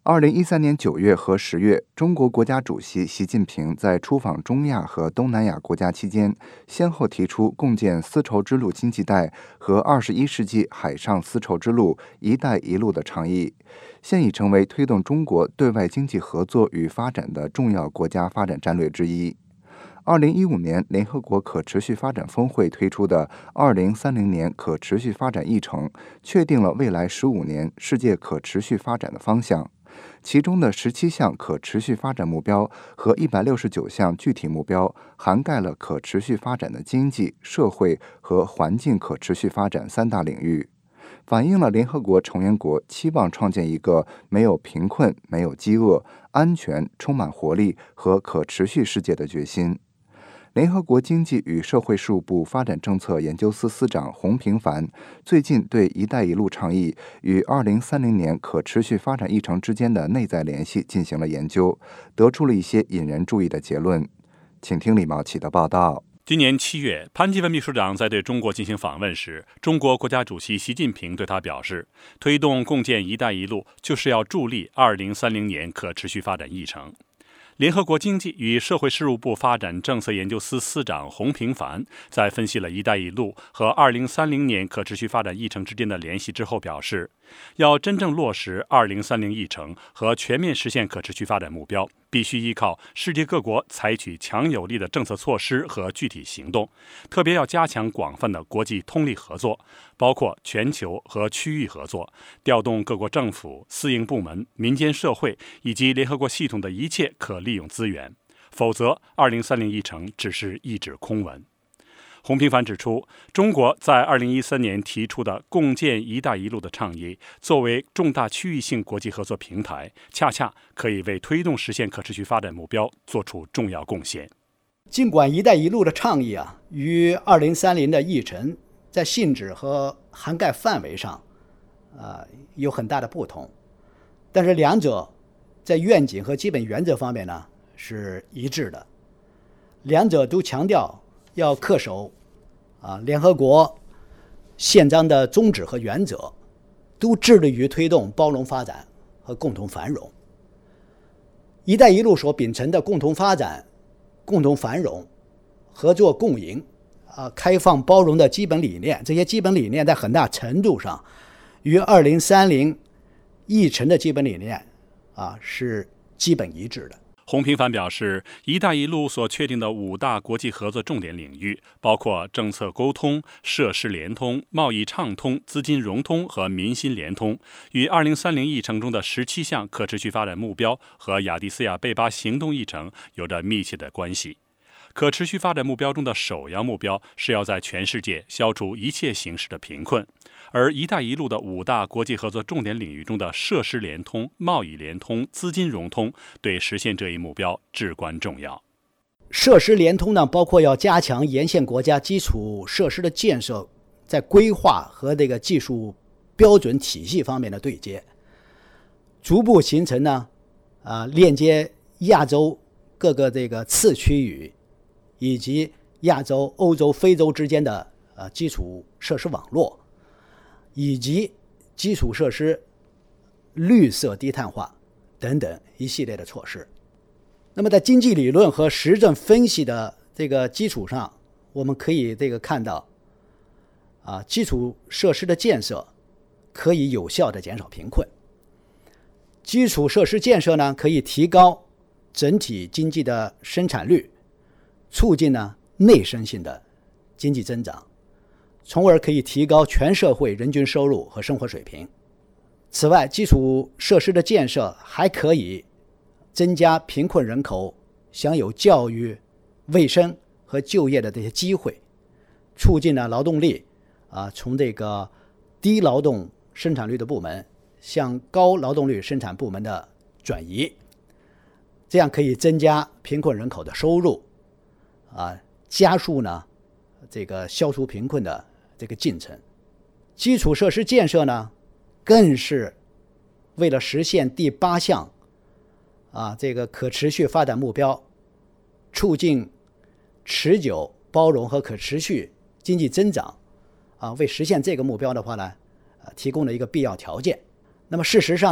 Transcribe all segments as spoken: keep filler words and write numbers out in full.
二零一三年九月和十月，中国国家主席习近平在出访中亚和东南亚国家期间，先后提出共建丝绸之路经济带和二十一世纪海上丝绸之路“一带一路”的倡议，现已成为推动中国对外经济合作与发展的重要国家发展战略之一。二零一五年，联合国可持续发展峰会推出的二零三零年可持续发展议程，确定了未来十五年世界可持续发展的方向。其中的十七项可持续发展目标和一百六十九项具体目标，涵盖了可持续发展的经济、社会和环境可持续发展三大领域，反映了联合国成员国期望创建一个没有贫困、没有饥饿、安全、充满活力和可持续世界的决心。联合国经济与社会事务部发展政策研究司司长洪平凡最近对“一带一路”倡议与二零三零年可持续发展议程之间的内在联系进行了研究，得出了一些引人注意的结论。请听李茂启的报道。 今年七月，潘基文秘书长在对中国进行访问时，中国国家主席习近平对他表示，推动共建“一带一路”就是要助力二零三零年可持续发展议程。联合国经济与社会事务部发展政策研究司司长洪平凡在分析了“一带一路”和二零三零年可持续发展议程之间的联系之后表示，要真正落实二零三零议程和全面实现可持续发展目标，必须依靠世界各国采取强有力的政策措施和具体行动，特别要加强广泛的国际通力合作，包括全球和区域合作，调动各国政府、私营部门、民间社会以及联合国系统的一切可利用资源，否则二零三零议程只是一纸空文。洪平凡指出，中国在二零一三年提出的共建“一带一路”的倡议，作为重大区域性国际合作平台，恰恰可以为推动实现可持续发展目标做出重要贡献。 尽管“一带一路”的倡议啊，与二零三零的议程在性质和涵盖范围上，呃，有很大的不同，但是两者在愿景和基本原则方面呢是一致的，两者都强调要恪守啊联合国宪章的宗旨和原则，都致力于推动包容发展和共同繁荣。“一带一路”所秉承的共同发展、共同繁荣、合作共赢、啊开放包容的基本理念，这些基本理念在很大程度上与二零三零议程的基本理念啊是基本一致的。 洪平凡表示，“一带一路”所确定的五大国际合作重点领域，包括政策沟通、设施联通、贸易畅通、资金融通和民心联通，与二零三零议程中的十七项可持续发展目标和亚的斯亚贝巴行动议程有着密切的关系。可持续发展目标中的首要目标是要在全世界消除一切形式的贫困，而“一带一路”的五大国际合作重点领域中的设施联通、贸易联通、资金融通，对实现这一目标至关重要。 设施联通呢，包括要加强沿线国家基础设施的建设，在规划和这个技术标准体系方面的对接，逐步形成呢，啊、呃，链接亚洲各个这个次区域以及亚洲、欧洲、非洲之间的呃基础设施网络，以及基础设施绿色低碳化等等一系列的措施。那么在经济理论和实证分析的这个基础上，我们可以这个看到，啊，基础设施的建设可以有效地减少贫困。基础设施建设呢，可以提高整体经济的生产率，促进呢内生性的经济增长，从而可以提高全社会人均收入和生活水平。此外，基础设施的建设还可以增加贫困人口享有教育、卫生和就业的这些机会，促进了劳动力啊从这个低劳动生产率的部门向高劳动率生产部门的转移，这样可以增加贫困人口的收入，啊，加速呢这个消除贫困的这个进程。基础设施建设呢，更是为了实现第八项啊这个可持续发展目标，促进持久、包容和可持续经济增长啊，为实现这个目标的话呢，啊，提供了一个必要条件。那么事实上呢，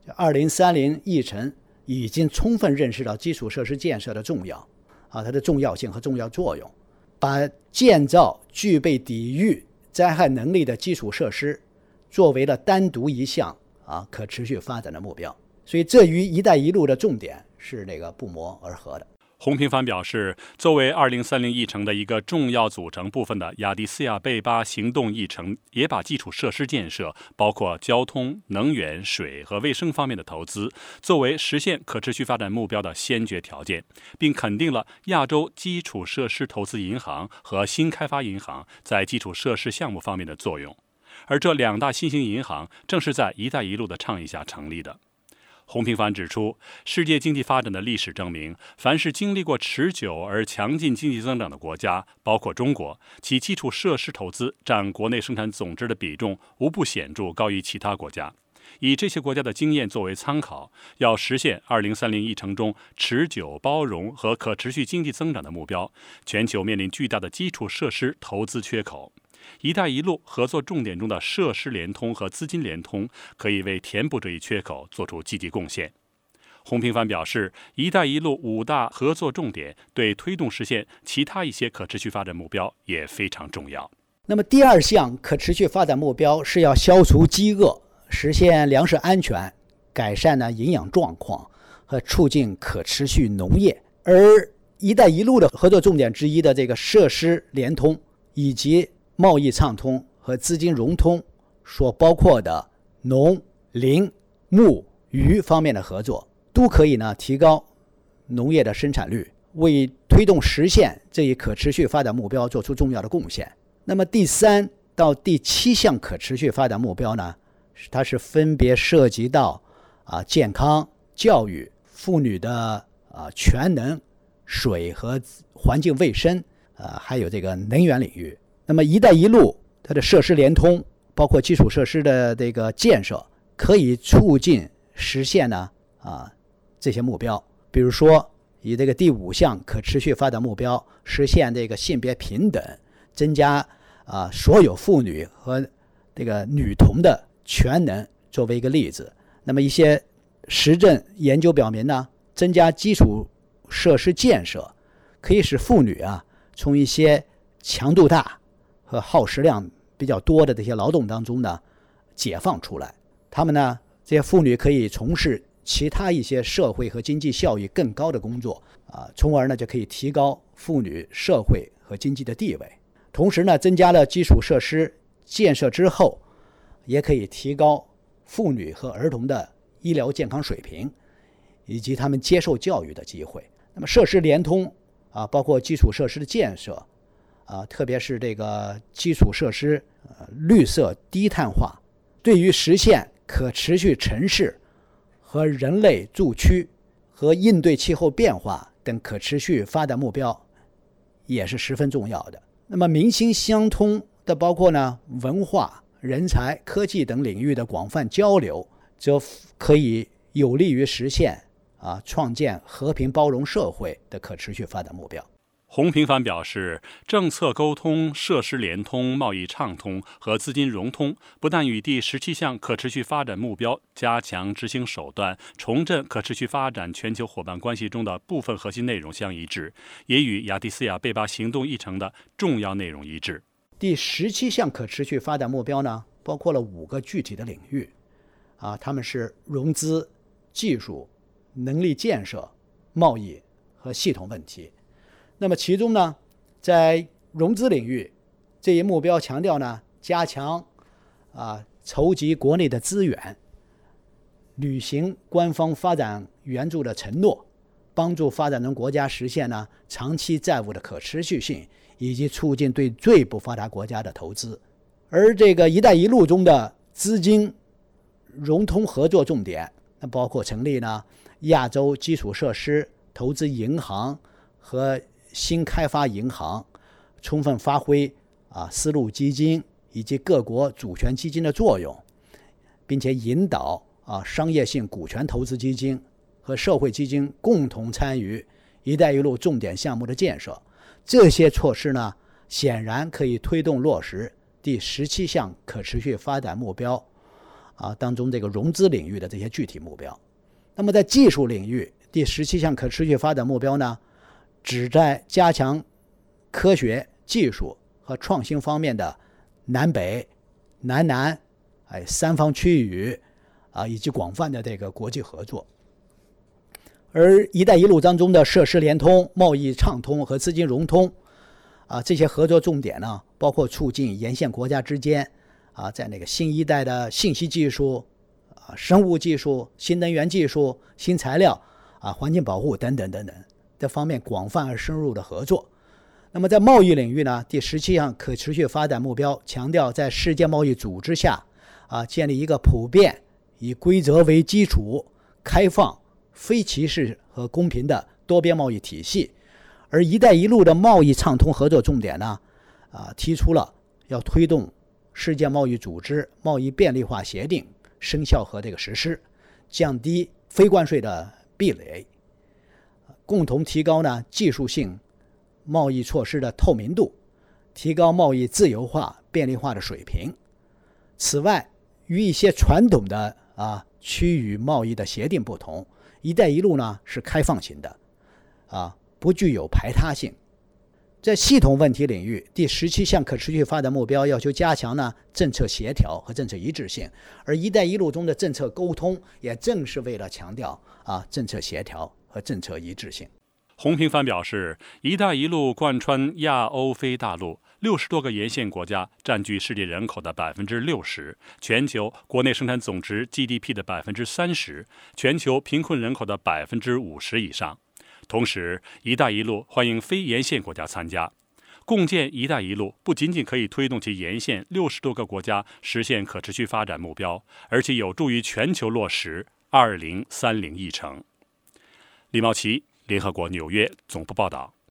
二零三零议程已经充分认识到基础设施建设的重要啊，它的重要性和重要作用，把建造具备抵御灾害能力的基础设施作为了单独一项啊可持续发展的目标。所以这与一带一路的重点是那个不谋而合的。 洪平帆表示，作为二零三零议程的一个重要组成部分的亚的斯亚贝巴行动议程，也把基础设施建设，包括交通、能源、水和卫生方面的投资，作为实现可持续发展目标的先决条件，并肯定了亚洲基础设施投资银行和新开发银行在基础设施项目方面的作用。而这两大新兴银行正是在一带一路的倡议下成立的。洪平帆指出，世界经济发展的历史证明，凡是经历过持久而强劲经济增长的国家，包括中国，其基础设施投资占国内生产总值的比重无不显著高于其他国家。以这些国家的经验作为参考，要实现二零三零议程中持久包容和可持续经济增长的目标，全球面临巨大的基础设施投资缺口。一带一路合作重点中的设施联通和资金联通可以为填补这一缺口做出积极贡献。洪平帆表示，一带一路五大合作重点对推动实现其他一些可持续发展目标也非常重要。 那么第二项可持续发展目标是要消除饥饿，实现粮食安全，改善呢营养状况和促进可持续农业。而一带一路的合作重点之一的这个设施联通以及贸易畅通和资金融通所包括的农、林、牧、渔方面的合作，都可以呢提高农业的生产率，为推动实现这一可持续发展目标做出重要的贡献。那么第三到第七项可持续发展目标呢，它是分别涉及到啊健康、教育、妇女的啊全能、水和环境卫生，啊还有这个能源领域。那么一带一路它的设施联通，包括基础设施的这个建设，可以促进实现呢啊这些目标。比如说以这个第五项可持续发展目标实现这个性别平等，增加啊所有妇女和这个女童的全能作为一个例子。那么一些实证研究表明呢，增加基础设施建设可以使妇女啊从一些强度大和耗时量比较多的这些劳动当中呢解放出来，他们呢这些妇女可以从事其他一些社会和经济效益更高的工作啊，从而呢就可以提高妇女社会和经济的地位。同时呢，增加了基础设施建设之后，也可以提高妇女和儿童的医疗健康水平以及他们接受教育的机会。那么设施联通啊，包括基础设施的建设啊，特别是这个基础设施、呃、绿色低碳化，对于实现可持续城市和人类住区和应对气候变化等可持续发展目标也是十分重要的。那么民心相通的包括呢文化、人才、科技等领域的广泛交流，则可以有利于实现啊创建和平包容社会的可持续发展目标。 洪平帆表示，政策沟通、设施联通、贸易畅通和资金融通，不但与第十七项可持续发展目标加强执行手段、重振可持续发展全球伙伴关系中的部分核心内容相一致，也与亚的斯亚贝巴行动议程的重要内容一致。 第十七项可持续发展目标呢，包括了五个具体的领域，啊，它们是融资、技术、能力建设、贸易和系统问题。那么其中呢，在融资领域，这一目标强调呢，加强啊筹集国内的资源，履行官方发展援助的承诺，帮助发展中国家实现呢长期债务的可持续性，以及促进对最不发达国家的投资。而这个“一带一路”中的资金融通合作重点，那包括成立呢亚洲基础设施投资银行和新开发银行，充分发挥啊丝路基金以及各国主权基金的作用，并且引导啊商业性股权投资基金和社会基金共同参与“一带一路”重点项目的建设。这些措施呢，显然可以推动落实第十七项可持续发展目标啊当中这个融资领域的这些具体目标。那么在技术领域，第十七项可持续发展目标呢，旨在加强科学技术和创新方面的南北、南南哎三方区域啊以及广泛的这个国际合作。而“一带一路”当中的设施联通、贸易畅通和资金融通啊这些合作重点呢，包括促进沿线国家之间啊在那个新一代的信息技术、啊生物技术、新能源技术、新材料啊环境保护等等等等这方面广泛而深入的合作。那么在贸易领域呢，第十七项可持续发展目标强调在世界贸易组织下啊建立一个普遍、以规则为基础、开放、非歧视和公平的多边贸易体系。而“一带一路”的贸易畅通合作重点呢，啊提出了要推动世界贸易组织贸易便利化协定生效和这个实施，降低非关税的壁垒，共同提高呢技术性贸易措施的透明度，提高贸易自由化便利化的水平。此外，与一些传统的啊区域贸易的协定不同，“一带一路”呢是开放型的，啊不具有排他性。在系统问题领域，第十七项可持续发展目标要求加强呢政策协调和政策一致性，而“一带一路”中的政策沟通也正是为了强调啊政策协调和政策一致性。 洪平帆表示，“一带一路”贯穿亚欧非大陆，六十多个沿线国家，占据世界人口的百分之六十，全球国内生产总值 G D P 的百分之三十，全球贫困人口的百分之五十以上。同时，“一带一路”欢迎非沿线国家参加。共建“一带一路”不仅仅可以推动其沿线六十多个国家实现可持续发展目标，而且有助于全球落实二零三零议程。李茂奇，联合国纽约总部报道。